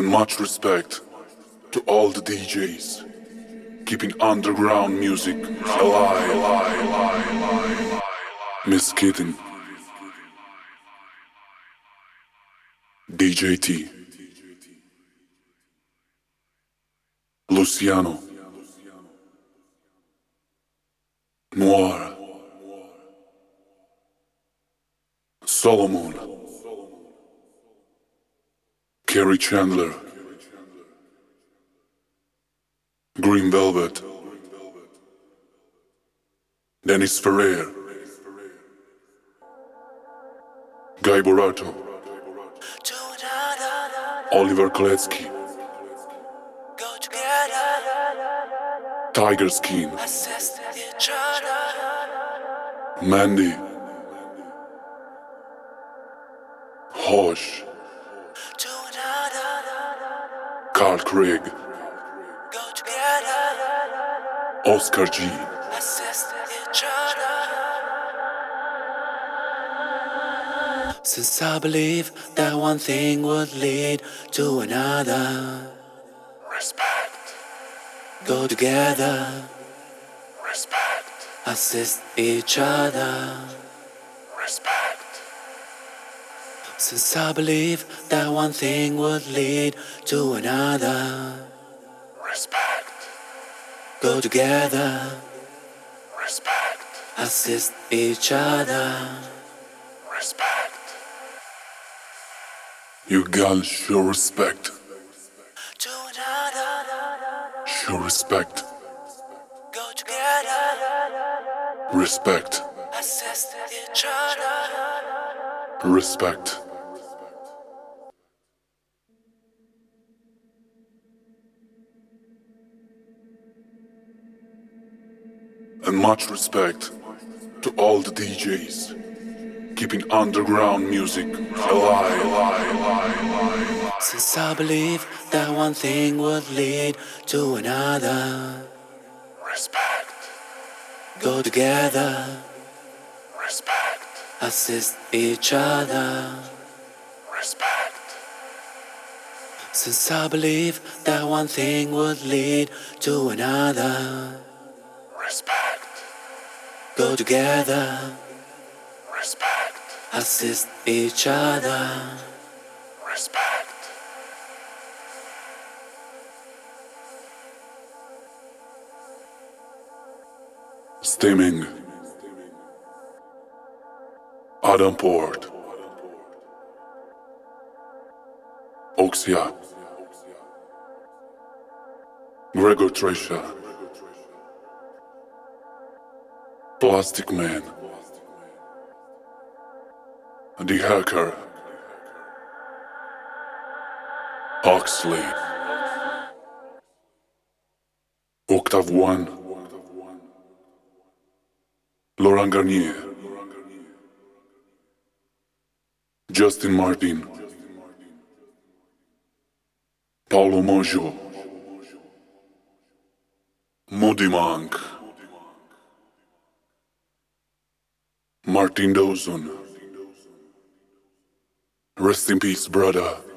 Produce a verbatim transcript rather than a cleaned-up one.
And much respect to all the D Js keeping underground music alive. Miss Kitten, D J T, Luciano, Noir, Solomon, Kerry Chandler, Green Velvet, Dennis Ferrer, Guy Borato, Oliver Kletsky, Tiger Skin, Mandy, Hosh, Carl Craig, Oscar G, since I believe that one thing would lead to another. Respect, Go together, respect, assist each other. respect, Since I believe that one thing would lead to another. respect, Go together, respect, assist each other. respect. You gotta show respect, To another, show respect, go together, respect, assist each other. respect. And much respect to all the D Js keeping underground music alive. Since I believe that one thing would lead to another. Respect, Go together, respect, assist each other. respect, Since I believe that one thing would lead to another. respect, Go together, respect, assist each other. respect. Stimming, Adam Port, Oxia, Gregor Tresha, Plastic Man, The Hacker, Oxley, Octave One, Laurent Garnier, Justin Martin, Paulo Mojo, Moody Monk, Martin Dawson, rest in peace, brother.